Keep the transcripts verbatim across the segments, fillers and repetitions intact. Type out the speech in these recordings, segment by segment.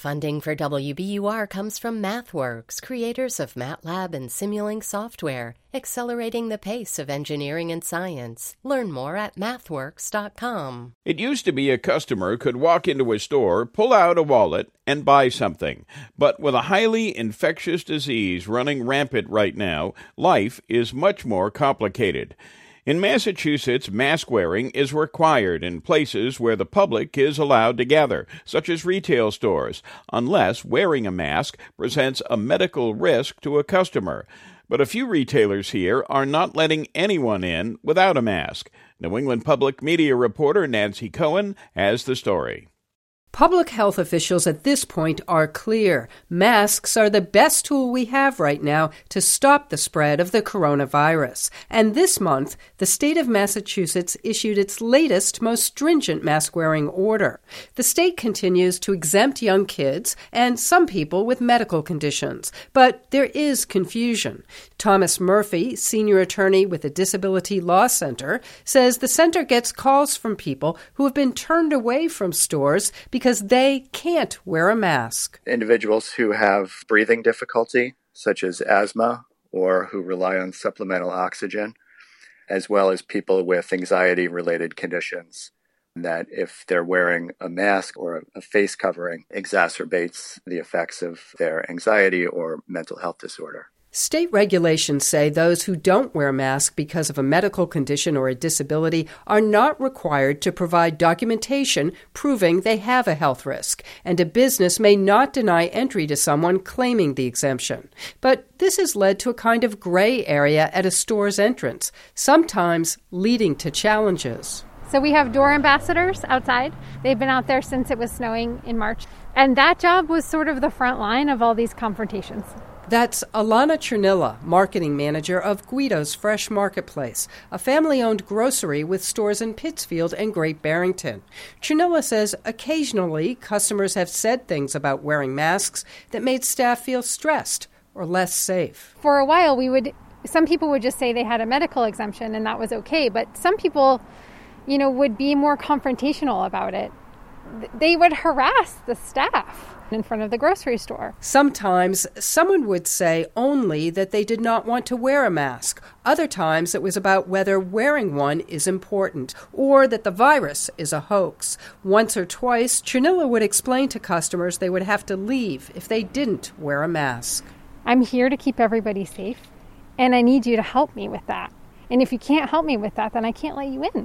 Funding for W B U R comes from MathWorks, creators of MATLAB and Simulink software, accelerating the pace of engineering and science. Learn more at mathworks dot com. It used to be a customer could walk into a store, pull out a wallet, and buy something. But with a highly infectious disease running rampant right now, life is much more complicated. In Massachusetts, mask wearing is required in places where the public is allowed to gather, such as retail stores, unless wearing a mask presents a medical risk to a customer. But a few retailers here are not letting anyone in without a mask. New England Public Media reporter Nancy Cohen has the story. Public health officials at this point are clear. Masks are the best tool we have right now to stop the spread of the coronavirus. And this month, the state of Massachusetts issued its latest, most stringent mask-wearing order. The state continues to exempt young kids and some people with medical conditions. But there is confusion. Thomas Murphy, senior attorney with the Disability Law Center, says the center gets calls from people who have been turned away from stores because because they can't wear a mask. Individuals who have breathing difficulty, such as asthma, or who rely on supplemental oxygen, as well as people with anxiety-related conditions, that if they're wearing a mask or a face covering, exacerbates the effects of their anxiety or mental health disorder. State regulations say those who don't wear a mask because of a medical condition or a disability are not required to provide documentation proving they have a health risk, and a business may not deny entry to someone claiming the exemption. But this has led to a kind of gray area at a store's entrance, sometimes leading to challenges. So we have door ambassadors outside. They've been out there since it was snowing in March. And that job was sort of the front line of all these confrontations. That's Alana Chernilla, marketing manager of Guido's Fresh Marketplace, a family-owned grocery with stores in Pittsfield and Great Barrington. Chernilla says occasionally customers have said things about wearing masks that made staff feel stressed or less safe. For a while, we would, some people would just say they had a medical exemption and that was okay, but some people, you know, would be more confrontational about it. They would harass the staff in front of the grocery store. Sometimes someone would say only that they did not want to wear a mask. Other times it was about whether wearing one is important or that the virus is a hoax. Once or twice, Chernilla would explain to customers they would have to leave if they didn't wear a mask. I'm here to keep everybody safe, and I need you to help me with that. And if you can't help me with that, then I can't let you in.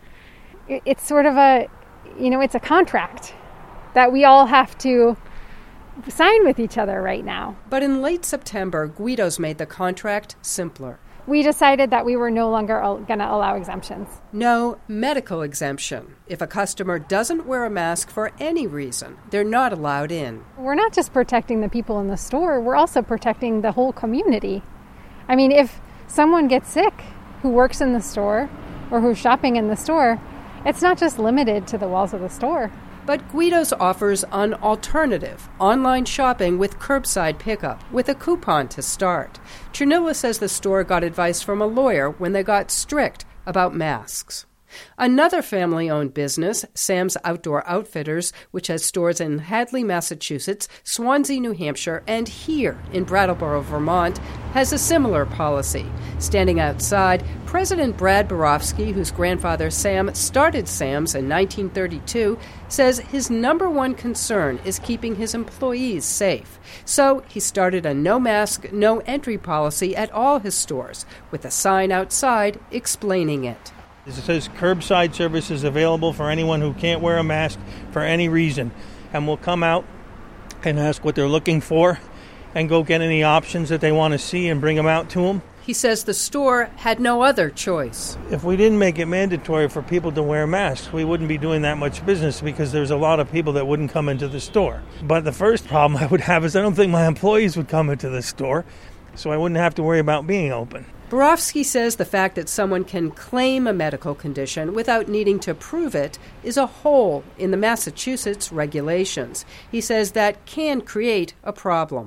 It's sort of a, you know, it's a contract that we all have to sign with each other right now. But in late September, Guido's made the contract simpler. We decided that we were no longer going to allow exemptions. No medical exemption. If a customer doesn't wear a mask for any reason, they're not allowed in. We're not just protecting the people in the store, we're also protecting the whole community. I mean, if someone gets sick who works in the store or who's shopping in the store, it's not just limited to the walls of the store. But Guido's offers an alternative, online shopping with curbside pickup, with a coupon to start. Chernilla says the store got advice from a lawyer when they got strict about masks. Another family-owned business, Sam's Outdoor Outfitters, which has stores in Hadley, Massachusetts, Swansea, New Hampshire, and here in Brattleboro, Vermont, has a similar policy. Standing outside, President Brad Borofsky, whose grandfather Sam started Sam's in nineteen thirty-two, says his number one concern is keeping his employees safe. So he started a no-mask, no-entry policy at all his stores, with a sign outside explaining it. It says curbside service is available for anyone who can't wear a mask for any reason. And we'll come out and ask what they're looking for and go get any options that they want to see and bring them out to them. He says the store had no other choice. If we didn't make it mandatory for people to wear masks, we wouldn't be doing that much business because there's a lot of people that wouldn't come into the store. But the first problem I would have is I don't think my employees would come into the store, so I wouldn't have to worry about being open. Borofsky says the fact that someone can claim a medical condition without needing to prove it is a hole in the Massachusetts regulations. He says that can create a problem.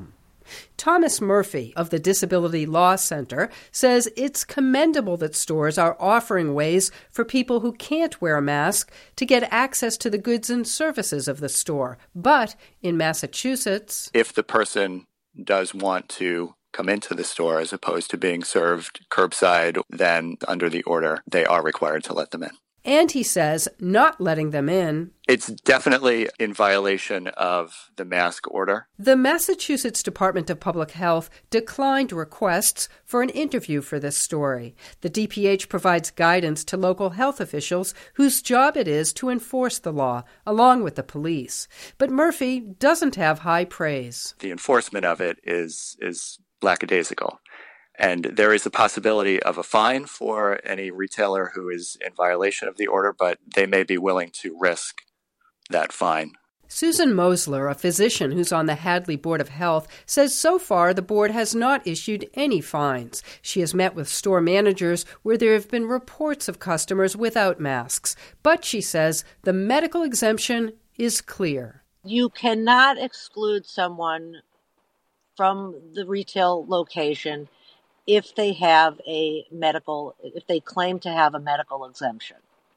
Thomas Murphy of the Disability Law Center says it's commendable that stores are offering ways for people who can't wear a mask to get access to the goods and services of the store. But in Massachusetts, if the person does want to come into the store as opposed to being served curbside, then under the order, they are required to let them in. And he says not letting them in, it's definitely in violation of the mask order. The Massachusetts Department of Public Health declined requests for an interview for this story. The D P H provides guidance to local health officials whose job it is to enforce the law, along with the police. But Murphy doesn't have high praise. The enforcement of it is is lackadaisical. And there is a possibility of a fine for any retailer who is in violation of the order, but they may be willing to risk that fine. Susan Mosler, a physician who's on the Hadley Board of Health, says so far the board has not issued any fines. She has met with store managers where there have been reports of customers without masks. But she says the medical exemption is clear. You cannot exclude someone from the retail location if they have a medical, if they claim to have a medical exemption.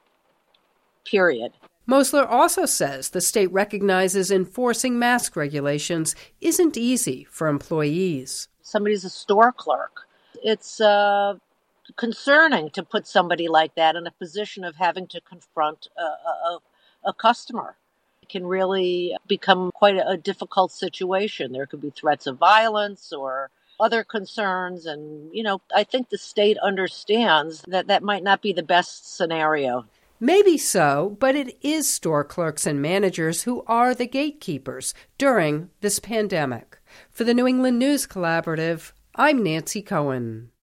Period. Mosler also says the state recognizes enforcing mask regulations isn't easy for employees. Somebody's a store clerk. It's uh, concerning to put somebody like that in a position of having to confront a, a, a customer. It can really become quite a, a difficult situation. There could be threats of violence or other concerns. And, you know, I think the state understands that that might not be the best scenario. Maybe so, but it is store clerks and managers who are the gatekeepers during this pandemic. For the New England News Collaborative, I'm Nancy Cohen.